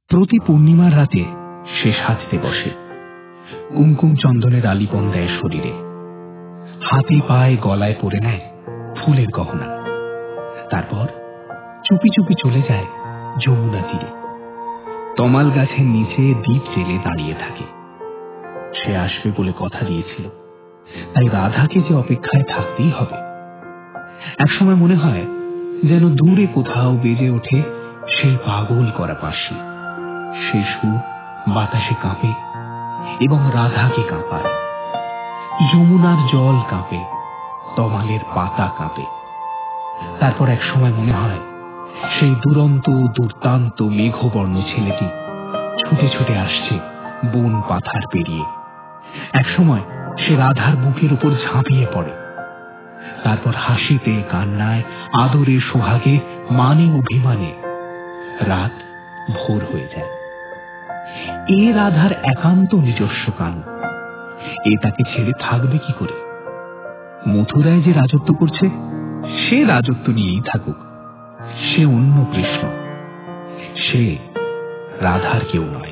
প্রতি পূর্ণিমার রাতে সে সাজতে বসে, কুমকুম চন্দনের আলিপন দেয় শরীরে, হাতে পায়ে গলায় পরে নেয় ফুলের গহনা। তারপর চুপি চুপি চলে যায় যমুনা তীরে, তমাল গাছের নিচে দ্বীপ জেলে দাঁড়িয়ে থাকে। সে আসবে বলে কথা দিয়েছিল, তাই রাধাকে যে অপেক্ষায় থাকতেই হবে। একসময় মনে হয় যেন দূরে কোথাও বেজে ওঠে সেই পাগল করা বাঁশি। সেই সুর বাতাসে কাঁপে এবং রাধাকে কাঁপায়। যমুনার জল কাঁপে, তমালের পাতা কাঁপে। তারপর এক সময় মনে হয় সেই দুরন্ত দুর্দান্ত মেঘবর্ণ ছেলেটি ছুটে ছুটে আসছে বন পাথার পেরিয়ে। এক সময় সে রাধার বুকের উপর ঝাঁপিয়ে পড়ে। তারপর হাসিতে কান্নায় আদরে সোহাগে মানে অভিমানে রাত ভোর হয়ে যায়। এ রাধার একান্ত নিজস্ব গান। এ তাকে ছেড়ে থাকবে কি করে? মথুরায় যে রাজত্ব করছে সে রাজত্ব নিয়েই থাকুক। সে অন্য কৃষ্ণ, সে রাধার কেউ নয়।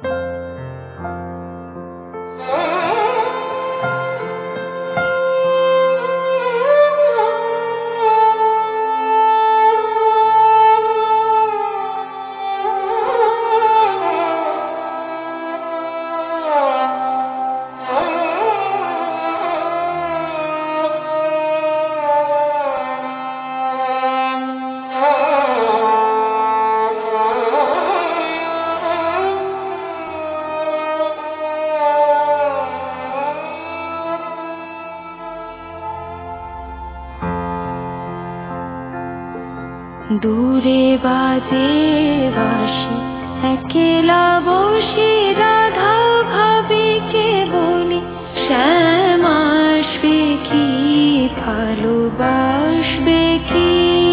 দূরে বাজে বাঁশি, একলা বসে রাধা ভাবে কে বলে শ্যাম আসবে কি, ভালোবাসবে কি।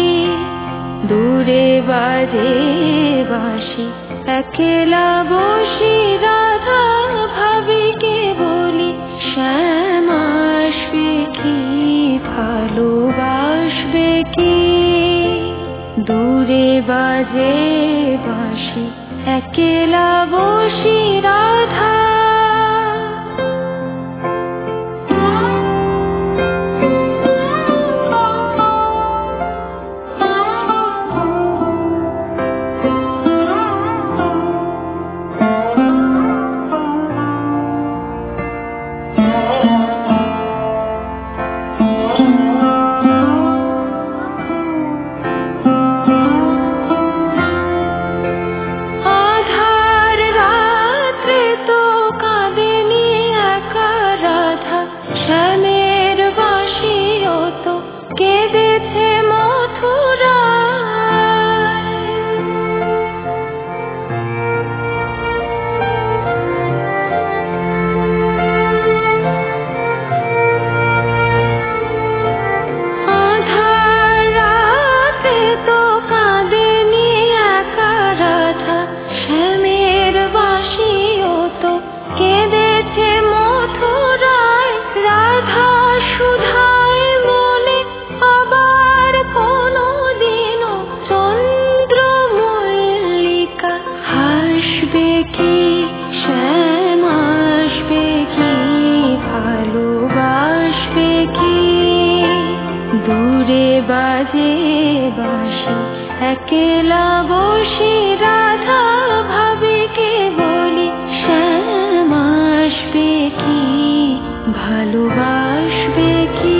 দূরে বাজে বাঁশি, একলা বসে রাধা ভাবে কে বলে শ্যাম আসবে কি, ভালোবাসবে কি। দূরে বাজে বাঁশি, একলা বসে রাধা। একলা বসে রাধা ভাবে কে বলি শ্যাম আসবে কি, ভালোবাসবে কি।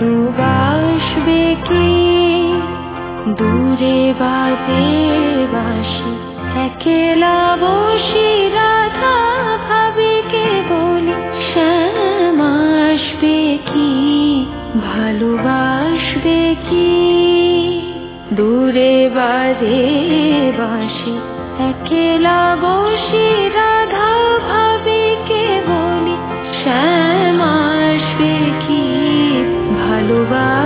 ভালোবাসবে কি দূরে বাজে বাঁশি একলা বসে রাধা ভাবে কে বলি শ্যাম আসবে কি ভালোবাসবে কি দূরে বাজে বাঁশি একলা বসে রাধা ভাবে কে বলি শ্যাম আসবে কি ভালোবাসবে